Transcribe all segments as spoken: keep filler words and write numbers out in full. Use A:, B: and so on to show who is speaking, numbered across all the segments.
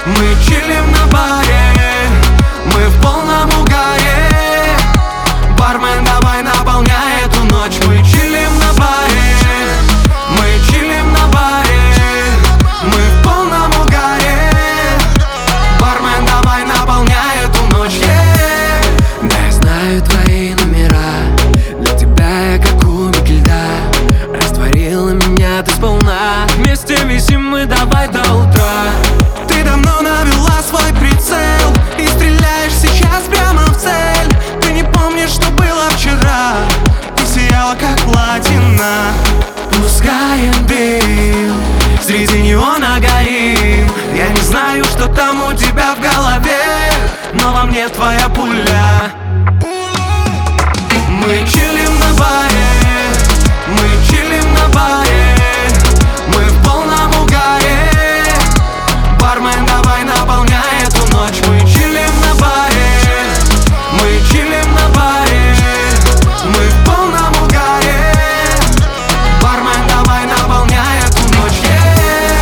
A: Мы чилим на баре, мы в полном угаре. Бармен, давай наполняй эту ночь. Мы чилим на баре, мы чилим на баре, мы в полном угаре. Бармен, давай наполняй эту ночь, yeah.
B: Да, я знаю твои номера, для тебя я как кубик льда. Растворила меня ты сполна, вместе висим мы давай до утра.
A: Ты давно навела свой прицел и стреляешь сейчас прямо в цель. Ты не помнишь, что было вчера, ты сияла как платина. Пускаем дым, среди неона горим. Я не знаю, что там у тебя в голове, но во мне твоя пуля. Мы чилим на баре, мы чилим на баре, мы в полном угаре. Бармен, давай наполняй эту ночь. Мы чилим на баре, мы чилим на баре, мы в полном угаре. Бармен, давай наполняй эту ночь, yeah.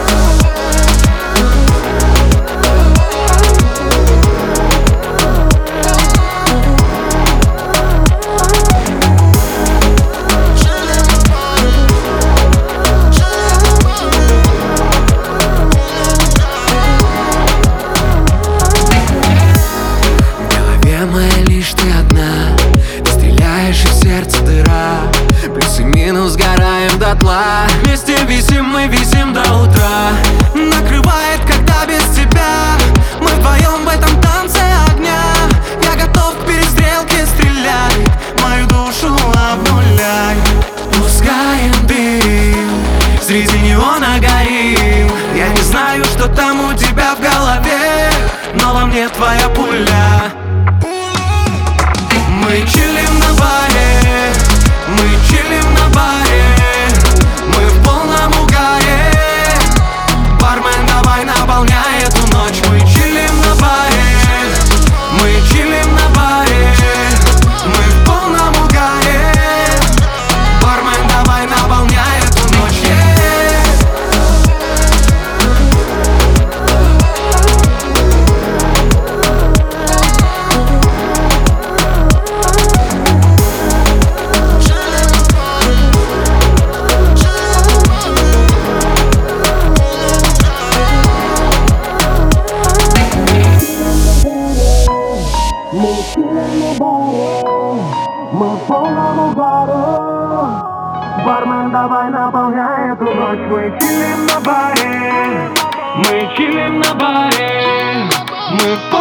B: Моя лишь ты одна, ты стреляешь и в сердце дыра. Плюс и минус сгораем дотла, вместе висим, мы висим до утра.
A: Накрывает, когда без тебя мы вдвоем в этом танце огня. Я готов к перестрелке, стреляй, мою душу обнуляй. Пускаем дым, среди неона горим. Я не знаю, что там у тебя в голове, но во мне твоя пуля. Мы чилим на баре, мы чилим на баре, мы в полном угаре. Бармен, давай наполняй эту ночь. Мы чилим на баре, мы чилим на баре, мы в полном угаре. Бармен, давай наполняй эту ночь, yeah. Мы чилим на баре, мы в полном угаре. Бармен, давай наполняй эту ночь. Мы чилим на баре, мы чилим на баре, мы в